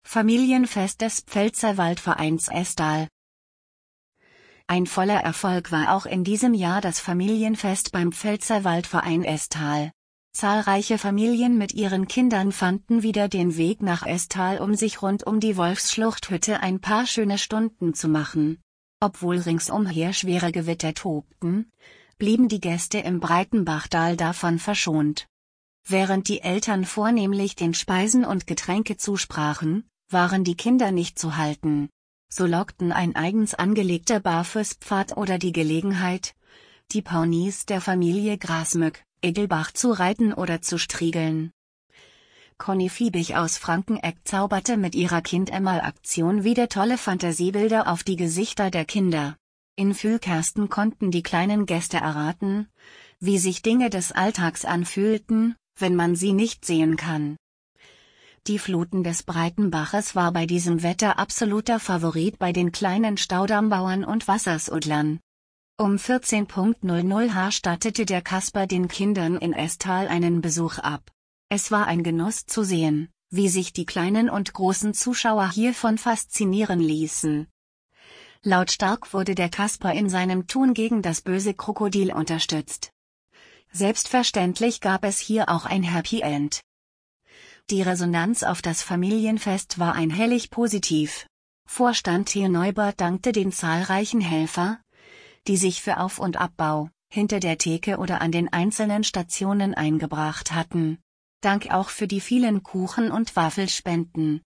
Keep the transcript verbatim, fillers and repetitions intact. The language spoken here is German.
Familienfest des Pfälzerwald-Vereins Estal. Ein voller Erfolg war auch in diesem Jahr das Familienfest beim Pfälzerwald-Verein Estal. Zahlreiche Familien mit ihren Kindern fanden wieder den Weg nach Estal, um sich rund um die Wolfsschluchthütte ein paar schöne Stunden zu machen. Obwohl ringsumher schwere Gewitter tobten, blieben die Gäste im Breitenbachtal davon verschont. Während die Eltern vornehmlich den Speisen und Getränke zusprachen, waren die Kinder nicht zu halten. So lockten ein eigens angelegter Barfußpfad oder die Gelegenheit, die Ponys der Familie Grasmück, Egelbach zu reiten oder zu striegeln. Conny Fiebig aus Frankeneck zauberte mit ihrer Kind-Einmal-Aktion wieder tolle Fantasiebilder auf die Gesichter der Kinder. In Fühlkersten konnten die kleinen Gäste erraten, wie sich Dinge des Alltags anfühlten, wenn man sie nicht sehen kann. Die Fluten des Breitenbaches war bei diesem Wetter absoluter Favorit bei den kleinen Staudammbauern und Wassersudlern. Um vierzehn Uhr stattete der Kasper den Kindern in Estal einen Besuch ab. Es war ein Genuss zu sehen, wie sich die kleinen und großen Zuschauer hiervon faszinieren ließen. Lautstark wurde der Kasper in seinem Tun gegen das böse Krokodil unterstützt. Selbstverständlich gab es hier auch ein Happy End. Die Resonanz auf das Familienfest war einhellig positiv. Vorstand Theo Neubert dankte den zahlreichen Helfer, die sich für Auf- und Abbau, hinter der Theke oder an den einzelnen Stationen eingebracht hatten. Dank auch für die vielen Kuchen- und Waffelspenden.